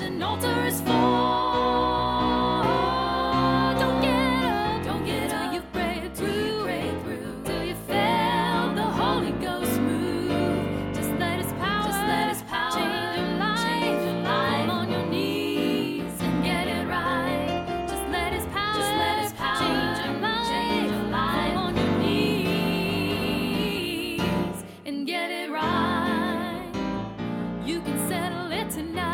an altar is for. Don't get up till you've prayed through, till you felt the Holy Ghost move. Just let His power change your life. Fall on your knees and get it right. Just let His power change your life. Fall on your knees and get it right. You can settle it tonight.